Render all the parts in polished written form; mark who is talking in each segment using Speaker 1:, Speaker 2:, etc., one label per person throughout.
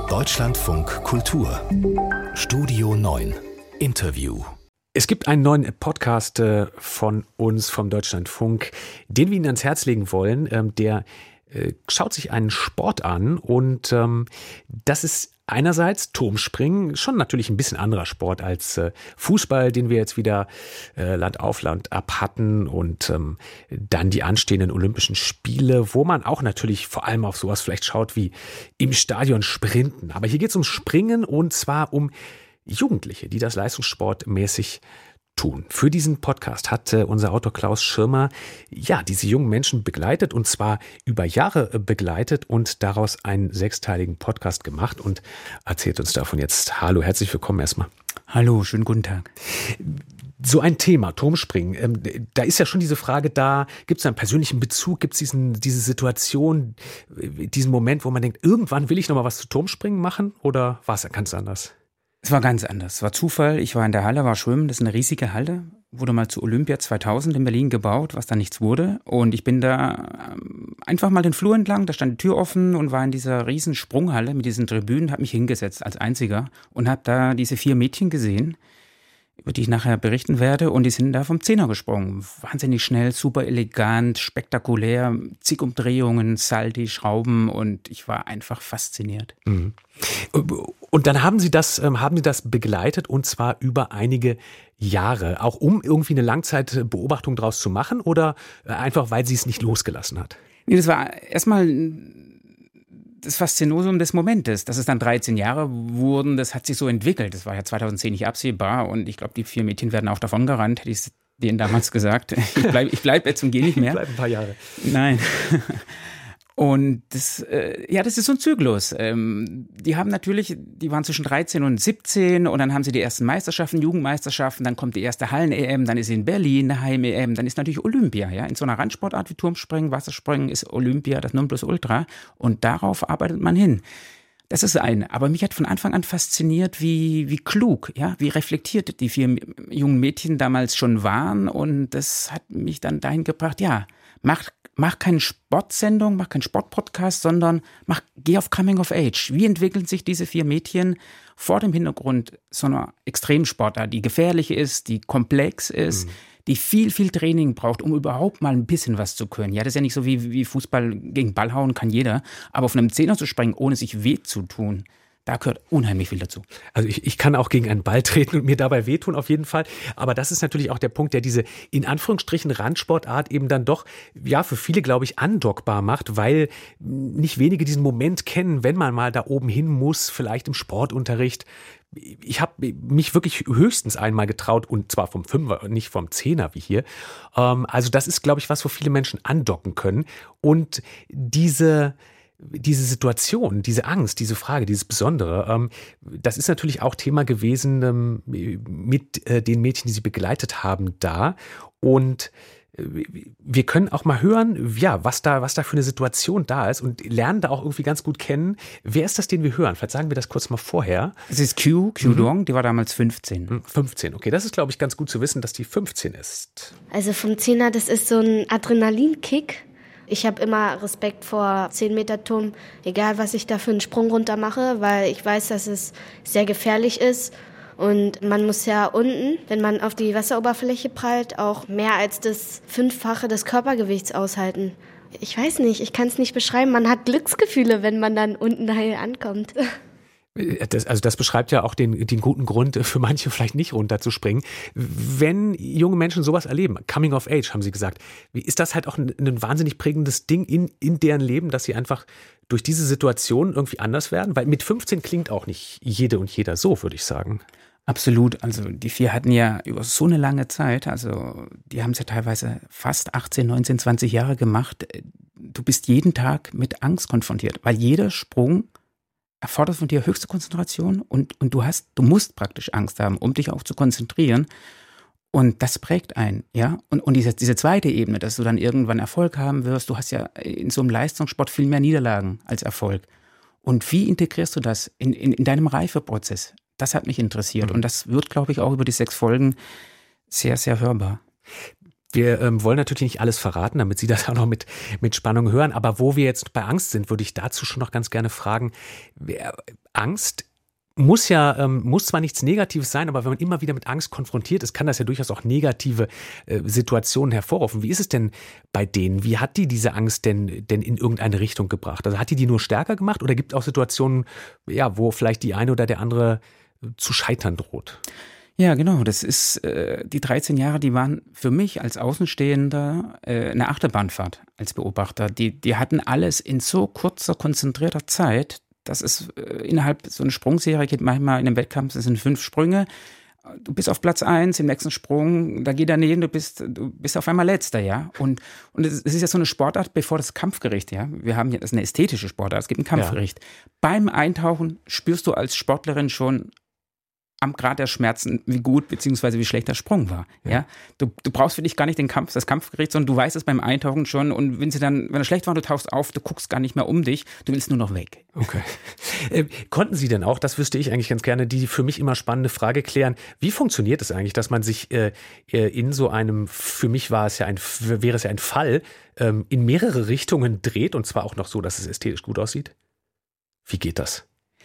Speaker 1: Deutschlandfunk Kultur Studio 9 Interview.
Speaker 2: Es gibt einen neuen Podcast von uns, vom Deutschlandfunk, den wir Ihnen ans Herz legen wollen. Der schaut sich einen Sport an und das ist einerseits Turmspringen, schon natürlich ein bisschen anderer Sport als Fußball, den wir jetzt wieder Land auf Land ab hatten, und dann die anstehenden Olympischen Spiele, wo man auch natürlich vor allem auf sowas vielleicht schaut wie im Stadion Sprinten. Aber hier geht es um Springen, und zwar um Jugendliche, die das leistungssportmäßig tun. Für diesen Podcast hat unser Autor Klaus Schirmer diese jungen Menschen begleitet, und zwar über Jahre begleitet, und daraus einen 6-teiligen Podcast gemacht und erzählt uns davon jetzt. Hallo, herzlich willkommen erstmal.
Speaker 3: Hallo, schönen guten Tag.
Speaker 2: So ein Thema, Turmspringen, da ist ja schon diese Frage da, gibt es einen persönlichen Bezug, gibt es diese Situation, diesen Moment, wo man denkt, irgendwann will ich noch mal was zu Turmspringen machen, oder war es ja ganz anders?
Speaker 3: Es war ganz anders. Es war Zufall. Ich war in der Halle, war schwimmen. Das ist eine riesige Halle. Wurde mal zu Olympia 2000 in Berlin gebaut, was da nichts wurde. Und ich bin da einfach mal den Flur entlang. Da stand die Tür offen und war in dieser riesen Sprunghalle mit diesen Tribünen, habe mich hingesetzt als Einziger und habe da diese 4 Mädchen gesehen, über die ich nachher berichten werde. Und die sind da vom Zehner gesprungen. Wahnsinnig schnell, super elegant, spektakulär, zig Umdrehungen, Salti, Schrauben, und ich war einfach fasziniert.
Speaker 2: Mhm. Und dann haben Sie das begleitet, und zwar über einige Jahre, auch um irgendwie eine Langzeitbeobachtung draus zu machen, oder einfach, weil Sie es nicht losgelassen hat?
Speaker 3: Nee, das war erstmal das Faszinosum des Momentes. Dass es dann 13 Jahre wurden, das hat sich so entwickelt. Das war ja 2010 nicht absehbar, und ich glaube, die 4 Mädchen werden auch davon gerannt, hätte ich es denen damals gesagt. Ich bleib jetzt und gehe nicht mehr.
Speaker 2: Ich bleibe ein paar Jahre.
Speaker 3: Nein. Und das ist so ein Zyklus. Die waren zwischen 13 und 17, und dann haben sie die ersten Meisterschaften, Jugendmeisterschaften, dann kommt die erste Hallen-EM, dann ist in Berlin eine Heim-EM, dann ist natürlich Olympia. Ja? In so einer Randsportart wie Turmspringen, Wasserspringen ist Olympia das Nonplusultra, und darauf arbeitet man hin. Das ist eine. Aber mich hat von Anfang an fasziniert, wie klug, wie reflektiert die 4 jungen Mädchen damals schon waren, und das hat mich dann dahin gebracht, mach keine Sportsendung, mach keinen Sportpodcast, sondern geh auf Coming of Age. Wie entwickeln sich diese 4 Mädchen vor dem Hintergrund so einer Extremsportart, die gefährlich ist, die komplex ist, die viel, viel Training braucht, um überhaupt mal ein bisschen was zu können. Ja, das ist ja nicht so wie Fußball gegen Ball hauen kann jeder, aber auf einem Zehner zu springen, ohne sich weh zu tun, da gehört unheimlich viel dazu.
Speaker 2: Also ich kann auch gegen einen Ball treten und mir dabei wehtun, auf jeden Fall. Aber das ist natürlich auch der Punkt, der diese in Anführungsstrichen Randsportart eben dann doch für viele, glaube ich, andockbar macht, weil nicht wenige diesen Moment kennen, wenn man mal da oben hin muss, vielleicht im Sportunterricht. Ich habe mich wirklich höchstens einmal getraut, und zwar vom 5er, nicht vom 10er wie hier. Also das ist, glaube ich, was, wo viele Menschen andocken können. Und diese Situation, diese Angst, diese Frage, dieses Besondere, das ist natürlich auch Thema gewesen mit den Mädchen, die Sie begleitet haben da. Und wir können auch mal hören, was da für eine Situation da ist, und lernen da auch irgendwie ganz gut kennen. Wer ist das, den wir hören? Vielleicht sagen wir das kurz mal vorher.
Speaker 3: Es ist Q Dong, die war damals 15.
Speaker 2: 15, okay. Das ist, glaube ich, ganz gut zu wissen, dass die 15 ist.
Speaker 4: Also vom Zehner, das ist so ein Adrenalinkick. Ich habe immer Respekt vor 10-Meter-Turm, egal was ich da für einen Sprung runter mache, weil ich weiß, dass es sehr gefährlich ist. Und man muss ja unten, wenn man auf die Wasseroberfläche prallt, auch mehr als das 5-fache des Körpergewichts aushalten. Ich weiß nicht, ich kann es nicht beschreiben. Man hat Glücksgefühle, wenn man dann unten heil ankommt.
Speaker 2: Das beschreibt ja auch den guten Grund für manche vielleicht nicht runterzuspringen. Wenn junge Menschen sowas erleben, Coming of Age, haben Sie gesagt, ist das halt auch ein wahnsinnig prägendes Ding in deren Leben, dass sie einfach durch diese Situation irgendwie anders werden? Weil mit 15 klingt auch nicht jede und jeder so, würde ich sagen.
Speaker 3: Absolut. Also die 4 hatten ja über so eine lange Zeit, also die haben es ja teilweise fast 18, 19, 20 Jahre gemacht. Du bist jeden Tag mit Angst konfrontiert, weil jeder Sprung erfordert von dir höchste Konzentration, und du musst praktisch Angst haben, um dich auch zu konzentrieren. Und das prägt einen, ja. Und diese zweite Ebene, dass du dann irgendwann Erfolg haben wirst, du hast ja in so einem Leistungssport viel mehr Niederlagen als Erfolg. Und wie integrierst du das in deinem Reifeprozess? Das hat mich interessiert. Und das wird, glaube ich, auch über die 6 Folgen sehr, sehr hörbar.
Speaker 2: Wir wollen natürlich nicht alles verraten, damit Sie das auch noch mit Spannung hören. Aber wo wir jetzt bei Angst sind, würde ich dazu schon noch ganz gerne fragen. Angst muss zwar nichts Negatives sein, aber wenn man immer wieder mit Angst konfrontiert ist, kann das ja durchaus auch negative Situationen hervorrufen. Wie ist es denn bei denen? Wie hat die diese Angst denn in irgendeine Richtung gebracht? Also hat die nur stärker gemacht oder gibt es auch Situationen, ja, wo vielleicht die eine oder der andere zu scheitern droht?
Speaker 3: Ja, genau. Das ist die 13 Jahre, die waren für mich als Außenstehender eine Achterbahnfahrt als Beobachter. Die hatten alles in so kurzer, konzentrierter Zeit. Das ist innerhalb so eine Sprungserie geht manchmal in einem Wettkampf, das sind 5 Sprünge. Du bist auf Platz 1, im nächsten Sprung, da geht daneben, du bist auf einmal Letzter, ja. Und es ist ja so eine Sportart, bevor das Kampfgericht, ja. Wir haben hier, das ist eine ästhetische Sportart, es gibt ein Kampfgericht. Ja. Beim Eintauchen spürst du als Sportlerin schon am Grad der Schmerzen, wie gut bzw. wie schlecht der Sprung war. Ja. Du brauchst für dich gar nicht das Kampfgericht, sondern du weißt es beim Eintauchen schon. Und wenn er schlecht war, du tauchst auf, du guckst gar nicht mehr um dich, du willst nur noch weg.
Speaker 2: Okay. Konnten Sie denn auch, das wüsste ich eigentlich ganz gerne, die für mich immer spannende Frage klären, wie funktioniert es eigentlich, dass man sich in so einem, für mich wäre es ja ein Fall, in mehrere Richtungen dreht und zwar auch noch so, dass es ästhetisch gut aussieht? Wie geht das?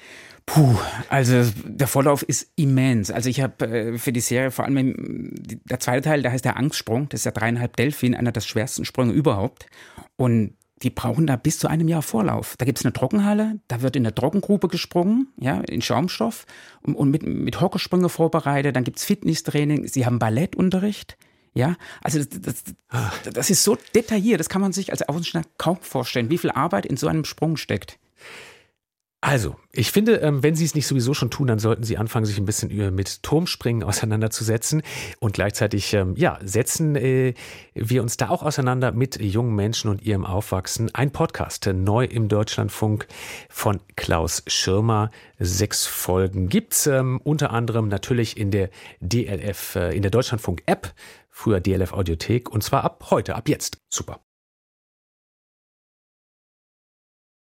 Speaker 3: Also der Vorlauf ist immens. Also ich habe für die Serie vor allem der zweite Teil, der heißt der Angstsprung, das ist ja 3,5 Delfin, einer der schwersten Sprünge überhaupt. Und die brauchen da bis zu einem Jahr Vorlauf. Da gibt es eine Trockenhalle, da wird in der Trockengrube gesprungen, ja, in Schaumstoff und mit Hockersprünge vorbereitet. Dann gibt es Fitnesstraining, sie haben Ballettunterricht. Ja, also das ist so detailliert, das kann man sich als Außenstehender kaum vorstellen, wie viel Arbeit in so einem Sprung steckt.
Speaker 2: Also, ich finde, wenn Sie es nicht sowieso schon tun, dann sollten Sie anfangen, sich ein bisschen mit Turmspringen auseinanderzusetzen. Und gleichzeitig, setzen wir uns da auch auseinander mit jungen Menschen und ihrem Aufwachsen. Ein Podcast, neu im Deutschlandfunk von Klaus Schirmer. 6 Folgen gibt's, unter anderem natürlich in der DLF, in der Deutschlandfunk-App, früher DLF Audiothek. Und zwar ab heute, ab jetzt. Super.